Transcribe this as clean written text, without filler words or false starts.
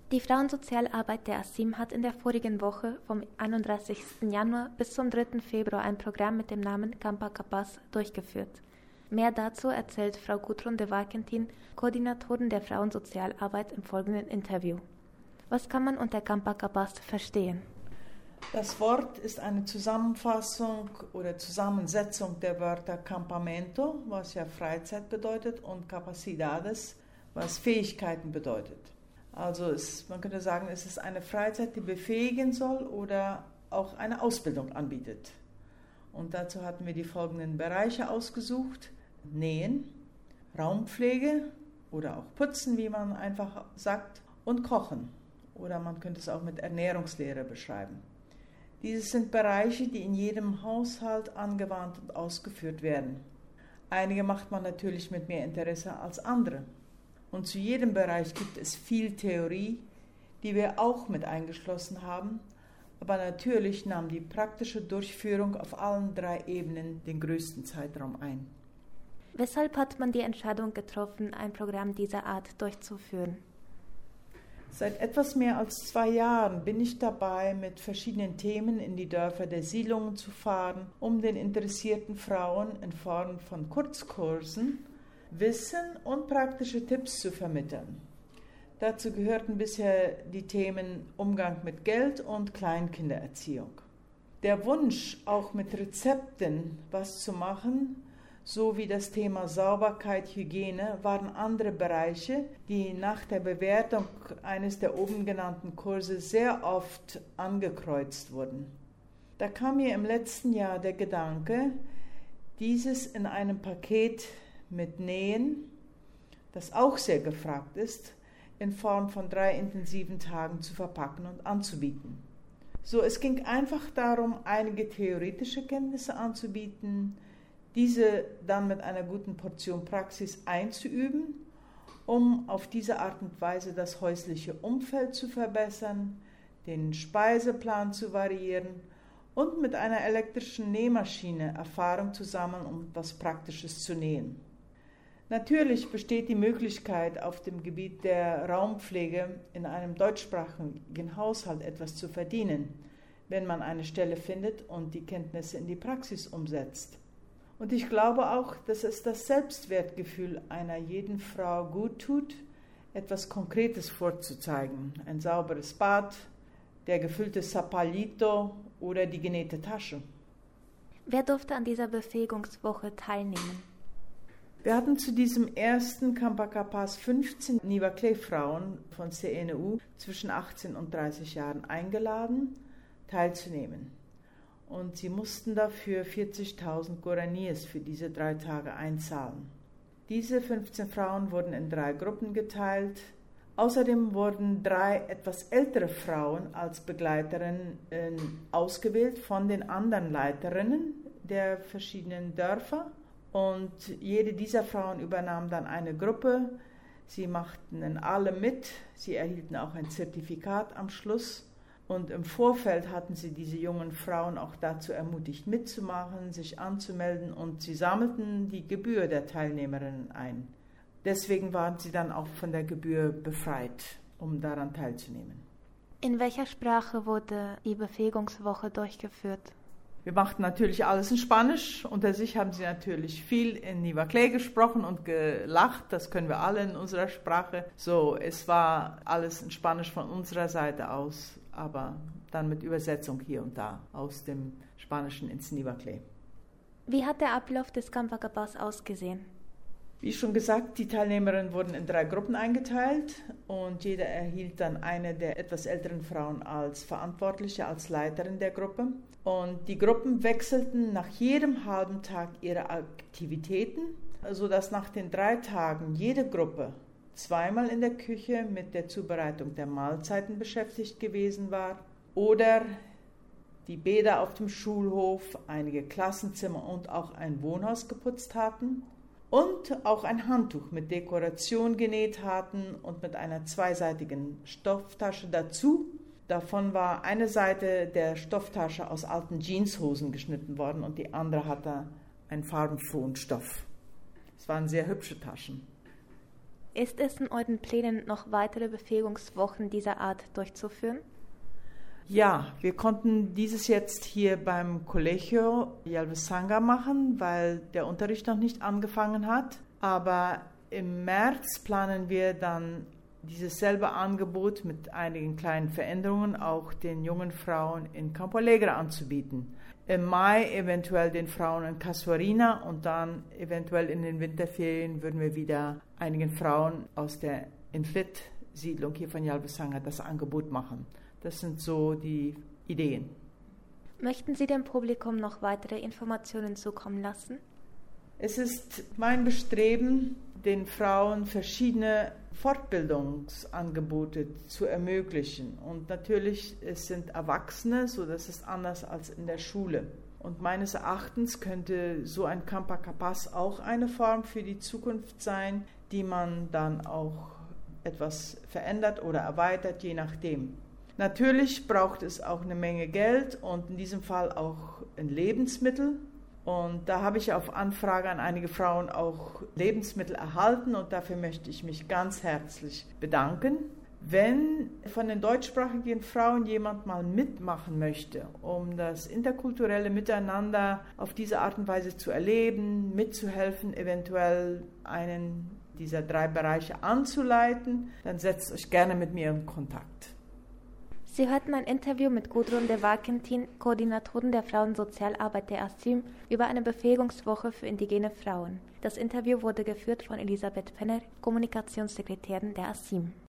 Die Frauensozialarbeit der ASIM hat in der vorigen Woche vom 31. Januar bis zum 3. Februar ein Programm mit dem Namen Campa Capaz durchgeführt. Mehr dazu erzählt Frau Gudrun de Valentin, Koordinatorin der Frauensozialarbeit, im folgenden Interview. Was kann man unter Campa Capaz verstehen? Das Wort ist eine Zusammenfassung oder Zusammensetzung der Wörter Campamento, was ja Freizeit bedeutet, und Capacidades, was Fähigkeiten bedeutet. Also man könnte sagen, es ist eine Freizeit, die befähigen soll oder auch eine Ausbildung anbietet. Und dazu hatten wir die folgenden Bereiche ausgesucht: Nähen, Raumpflege oder auch Putzen, wie man einfach sagt, und Kochen. Oder man könnte es auch mit Ernährungslehre beschreiben. Diese sind Bereiche, die in jedem Haushalt angewandt und ausgeführt werden. Einige macht man natürlich mit mehr Interesse als andere. Und zu jedem Bereich gibt es viel Theorie, die wir auch mit eingeschlossen haben, aber natürlich nahm die praktische Durchführung auf allen 3 Ebenen den größten Zeitraum ein. Weshalb hat man die Entscheidung getroffen, ein Programm dieser Art durchzuführen? Seit etwas mehr als 2 Jahren bin ich dabei, mit verschiedenen Themen in die Dörfer der Siedlungen zu fahren, um den interessierten Frauen in Form von Kurzkursen Wissen und praktische Tipps zu vermitteln. Dazu gehörten bisher die Themen Umgang mit Geld und Kleinkindererziehung. Der Wunsch, auch mit Rezepten was zu machen, sowie das Thema Sauberkeit, Hygiene, waren andere Bereiche, die nach der Bewertung eines der oben genannten Kurse sehr oft angekreuzt wurden. Da kam mir im letzten Jahr der Gedanke, dieses in einem Paket mit Nähen, das auch sehr gefragt ist, in Form von 3 intensiven Tagen zu verpacken und anzubieten. So, es ging einfach darum, einige theoretische Kenntnisse anzubieten, diese dann mit einer guten Portion Praxis einzuüben, um auf diese Art und Weise das häusliche Umfeld zu verbessern, den Speiseplan zu variieren und mit einer elektrischen Nähmaschine Erfahrung zu sammeln, um etwas Praktisches zu nähen. Natürlich besteht die Möglichkeit, auf dem Gebiet der Raumpflege in einem deutschsprachigen Haushalt etwas zu verdienen, wenn man eine Stelle findet und die Kenntnisse in die Praxis umsetzt. Und ich glaube auch, dass es das Selbstwertgefühl einer jeden Frau gut tut, etwas Konkretes vorzuzeigen. Ein sauberes Bad, der gefüllte Sapalito oder die genähte Tasche. Wer durfte an dieser Befähigungswoche teilnehmen? Wir hatten zu diesem ersten Campa Capaz 15 Nivaclé-Frauen von CNU zwischen 18 und 30 Jahren eingeladen, teilzunehmen. Und sie mussten dafür 40.000 Guaraníes für diese 3 Tage einzahlen. Diese 15 Frauen wurden in 3 Gruppen geteilt. Außerdem wurden 3 etwas ältere Frauen als Begleiterinnen ausgewählt von den anderen Leiterinnen der verschiedenen Dörfer. Und jede dieser Frauen übernahm dann eine Gruppe. Sie machten alle mit. Sie erhielten auch ein Zertifikat am Schluss. Und im Vorfeld hatten sie diese jungen Frauen auch dazu ermutigt, mitzumachen, sich anzumelden, und sie sammelten die Gebühr der Teilnehmerinnen ein. Deswegen waren sie dann auch von der Gebühr befreit, um daran teilzunehmen. In welcher Sprache wurde die Befähigungswoche durchgeführt? Wir machten natürlich alles in Spanisch. Unter sich haben sie natürlich viel in Nivaclé gesprochen und gelacht. Das können wir alle in unserer Sprache. So, es war alles in Spanisch von unserer Seite aus, aber dann mit Übersetzung hier und da aus dem Spanischen ins Nivaclé. Wie hat der Ablauf des Campa Capaz ausgesehen? Wie schon gesagt, die Teilnehmerinnen wurden in 3 Gruppen eingeteilt und jeder erhielt dann eine der etwas älteren Frauen als Verantwortliche, als Leiterin der Gruppe. Und die Gruppen wechselten nach jedem halben Tag ihre Aktivitäten, sodass nach den 3 Tagen jede Gruppe 2-mal in der Küche mit der Zubereitung der Mahlzeiten beschäftigt gewesen war oder die Bäder auf dem Schulhof, einige Klassenzimmer und auch ein Wohnhaus geputzt hatten und auch ein Handtuch mit Dekoration genäht hatten und mit einer 2-seitigen Stofftasche dazu. Davon war eine Seite der Stofftasche aus alten Jeanshosen geschnitten worden und die andere hatte einen farbenfrohen Stoff. Es waren sehr hübsche Taschen. Ist es in euren Plänen, noch weitere Befähigungswochen dieser Art durchzuführen? Ja, wir konnten dieses jetzt hier beim Colegio Yalvisanga machen, weil der Unterricht noch nicht angefangen hat. Aber im März planen wir dann dieses selbe Angebot mit einigen kleinen Veränderungen auch den jungen Frauen in Campo Alegre anzubieten. Im Mai eventuell den Frauen in Casuarina und dann eventuell in den Winterferien würden wir wieder einigen Frauen aus der Inflit-Siedlung hier von Yalvisanga das Angebot machen. Das sind so die Ideen. Möchten Sie dem Publikum noch weitere Informationen zukommen lassen? Es ist mein Bestreben, den Frauen verschiedene Fortbildungsangebote zu ermöglichen. Und natürlich, es sind Erwachsene, so dass es anders als in der Schule. Und meines Erachtens könnte so ein Campa Capaz auch eine Form für die Zukunft sein, die man dann auch etwas verändert oder erweitert, je nachdem. Natürlich braucht es auch eine Menge Geld und in diesem Fall auch Lebensmittel. Und da habe ich auf Anfrage an einige Frauen auch Lebensmittel erhalten und dafür möchte ich mich ganz herzlich bedanken. Wenn von den deutschsprachigen Frauen jemand mal mitmachen möchte, um das interkulturelle Miteinander auf diese Art und Weise zu erleben, mitzuhelfen, eventuell einen dieser 3 Bereiche anzuleiten, dann setzt euch gerne mit mir in Kontakt. Sie hörten ein Interview mit Gudrun de Valentin, Koordinatorin der Frauensozialarbeit der ASIM, über eine Befähigungswoche für indigene Frauen. Das Interview wurde geführt von Elisabeth Penner, Kommunikationssekretärin der ASIM.